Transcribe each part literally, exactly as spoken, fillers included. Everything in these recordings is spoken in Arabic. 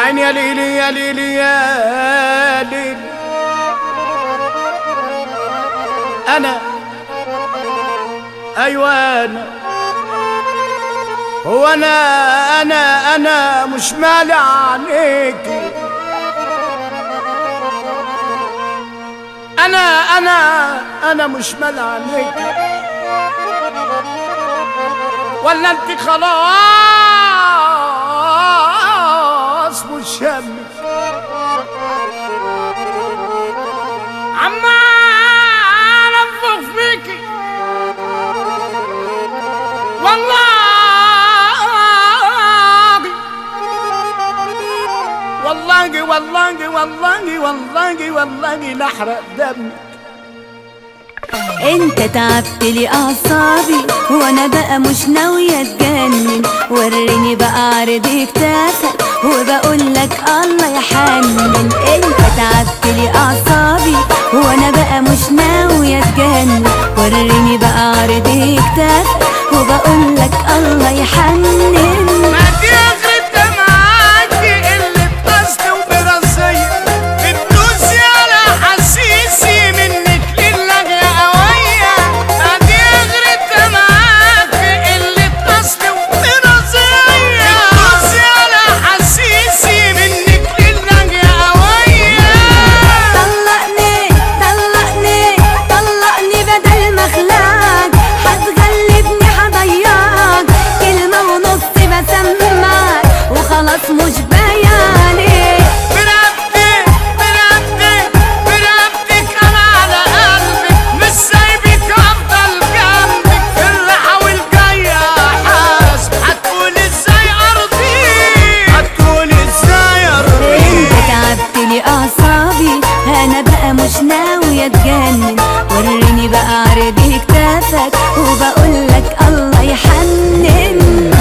عيني يا ليلي يا ليلي يا ليلي. أنا أيوة أنا هو أنا أنا أنا مش مالي عليكي. أنا أنا أنا مش مالي عليكي، ولا أنت خلاص مش همك عمال أنفخ فيكي والله والله والله والله والله والله نحرق دمك. انت تعبت لي اعصابي وانا بقى مش ناوية اتجنن، وريني بقى عرض كتافك وبقول لك الله يحنن. انت تعبت لي اعصابي وانا بقى مش ناوية اتجنن، وريني بقى عرض كتافك وبقول لك الله يحنن. مش بياني برقبتك برقبتك برقبتك انا على قلبك، مش سايبك افضل جنبك في الراحة والجاية حاسب. هتقول ازاي ارضيك، هتقول ازاي ارضيك. انت تعبت لي اعصابي انا بقى مش ناوية اتجنن، وريني بقى عرض كتافك وبقول لك الله يحنن.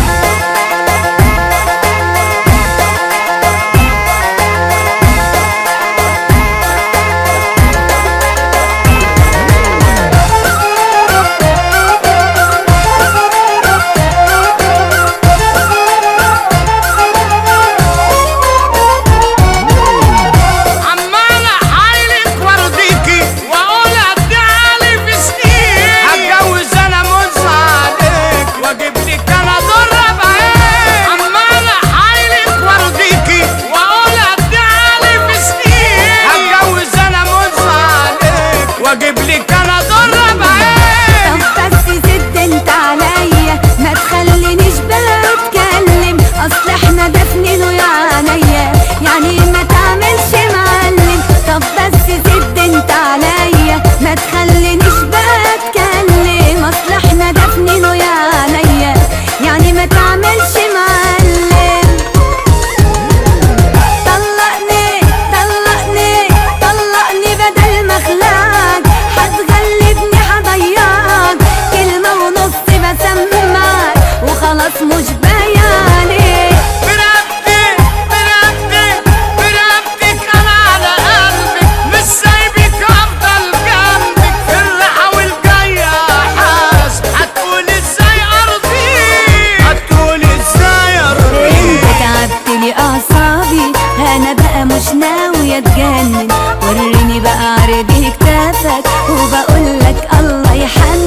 واجيب لك انا ضرب عين. طب بس زد انت عليا ما تخلينيش بقى اتكلم، اصل احنا ده سنين ويا عينيا يعني ما تعملش معلم. طب بس زد انت عليا ما تخلينيش بقى اتكلم، اصل احنا ده سنين ويا عينيا يعني ما تعملش معلم. طلقني طلقني طلقني بدل ما اخلعك، هتغلبني هضيعك كلمة ونص بسمعك وخلاص مش بياني. برقبتك برقبتك برقبتك انا على قلبك، مش سايبك افضل جنبك في الراحة والجاية حاسب. هتقول ازاي ارضيك، هتقول ازاي ارضيك. انت تعبت لي اعصابي انا بقى مش ناوية اتجنن، وريني بقى عرض كتافك وبقول لك الله يحنن.